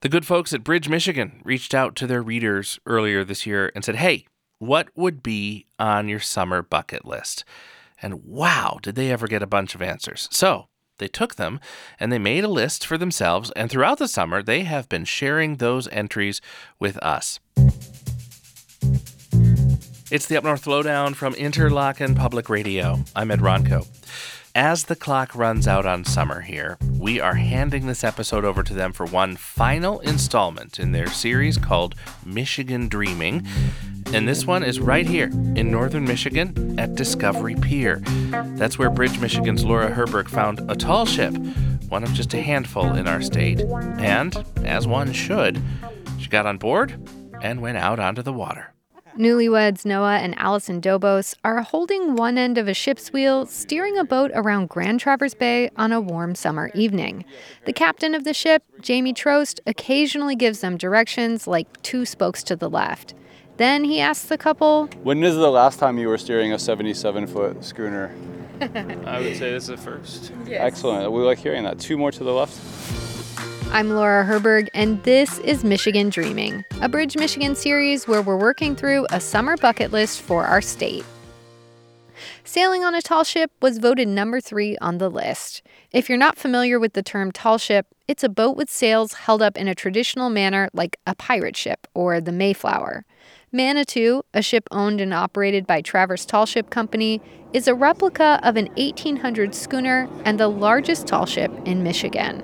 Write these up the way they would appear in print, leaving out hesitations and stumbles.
The good folks at Bridge, Michigan reached out to their readers earlier this year and said, hey, what would be on your summer bucket list? And wow, did they ever get a bunch of answers. So they took them and they made a list for themselves, and throughout the summer, they have been sharing those entries with us. It's the Up North Lowdown from Interlochen Public Radio. I'm Ed Ronco. As the clock runs out on summer here, we are handing this episode over to them for one final installment in their series called Michigan Dreaming. And this one is right here in northern Michigan at Discovery Pier. That's where Bridge, Michigan's Laura Herberg found a tall ship, one of just a handful in our state. And, as one should, she got on board and went out onto the water. Newlyweds Noah and Allison Dobos are holding one end of a ship's wheel, steering a boat around Grand Traverse Bay on a warm summer evening. The captain of the ship, Jamie Trost, occasionally gives them directions like 2 spokes to the left. Then he asks the couple, when is the last time you were steering a 77-foot schooner? I would say this is the first. Yes. Excellent. We like hearing that. 2 more to the left. I'm Laura Herberg, and this is Michigan Dreaming, a Bridge, Michigan series where we're working through a summer bucket list for our state. Sailing on a tall ship was voted number 3 on the list. If you're not familiar with the term tall ship, it's a boat with sails held up in a traditional manner like a pirate ship or the Mayflower. Manitou, a ship owned and operated by Traverse Tall Ship Company, is a replica of an 1800 schooner and the largest tall ship in Michigan.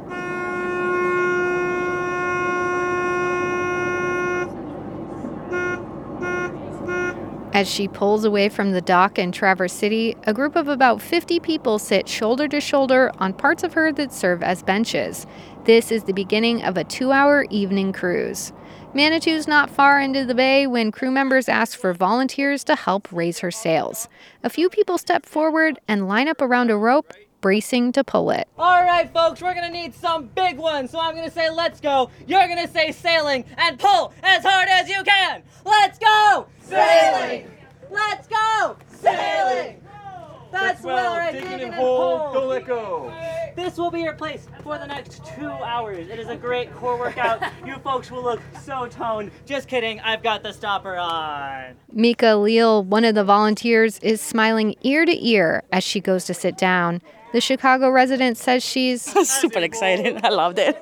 As she pulls away from the dock in Traverse City, a group of about 50 people sit shoulder to shoulder on parts of her that serve as benches. This is the beginning of a 2-hour evening cruise. Manitou's not far into the bay when crew members ask for volunteers to help raise her sails. A few people step forward and line up around a rope, bracing to pull it. All right, folks, we're going to need some big ones, so I'm going to say let's go. You're going to say sailing and pull as hard as you can. Let's go! Sailing! Let's go! Sailing! That's well, right, dig and hold, don't let go. This will be your place for the next 2 hours. It is a great core workout. You folks will look so toned. Just kidding, I've got the stopper on. Mika Leal, one of the volunteers, is smiling ear to ear as she goes to sit down. The Chicago resident says she's super excited. I loved it.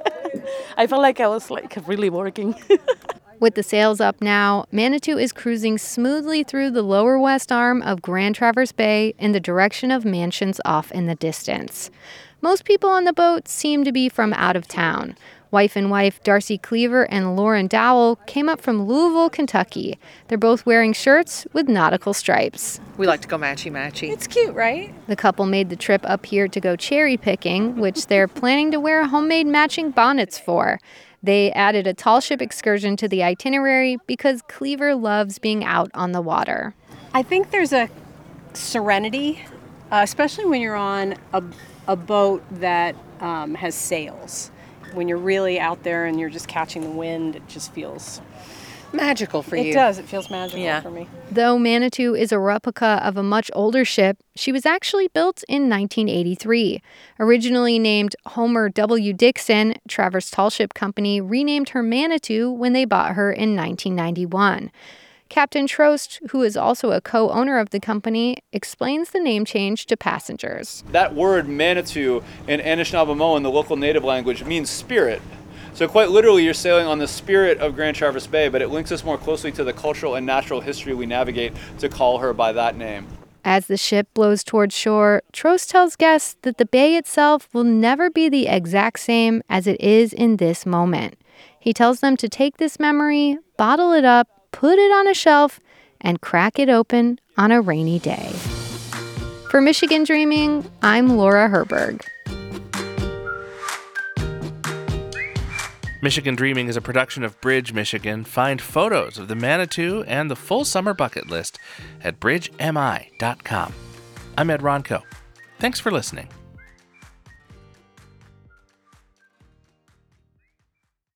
I felt like I was really working. With the sails up now, Manitou is cruising smoothly through the lower west arm of Grand Traverse Bay in the direction of mansions off in the distance. Most people on the boat seem to be from out of town. Wife and wife Darcy Cleaver and Lauren Dowell came up from Louisville, Kentucky. They're both wearing shirts with nautical stripes. We like to go matchy-matchy. It's cute, right? The couple made the trip up here to go cherry picking, which they're planning to wear homemade matching bonnets for. They added a tall ship excursion to the itinerary because Cleaver loves being out on the water. I think there's a serenity, especially when you're on a boat that has sails. When you're really out there and you're just catching the wind, it just feels magical for you. It does. It feels magical for me. Though Manitou is a replica of a much older ship, she was actually built in 1983. Originally named Homer W. Dixon, Traverse Tall Ship Company renamed her Manitou when they bought her in 1991. Captain Trost, who is also a co-owner of the company, explains the name change to passengers. That word Manitou in Anishinaabe, the local native language, means spirit. So quite literally, you're sailing on the spirit of Grand Traverse Bay, but it links us more closely to the cultural and natural history we navigate to call her by that name. As the ship blows towards shore, Trost tells guests that the bay itself will never be the exact same as it is in this moment. He tells them to take this memory, bottle it up, put it on a shelf, and crack it open on a rainy day. For Michigan Dreaming, I'm Laura Herberg. Michigan Dreaming is a production of Bridge, Michigan. Find photos of the Manitou and the full summer bucket list at bridgemi.com. I'm Ed Ronco. Thanks for listening.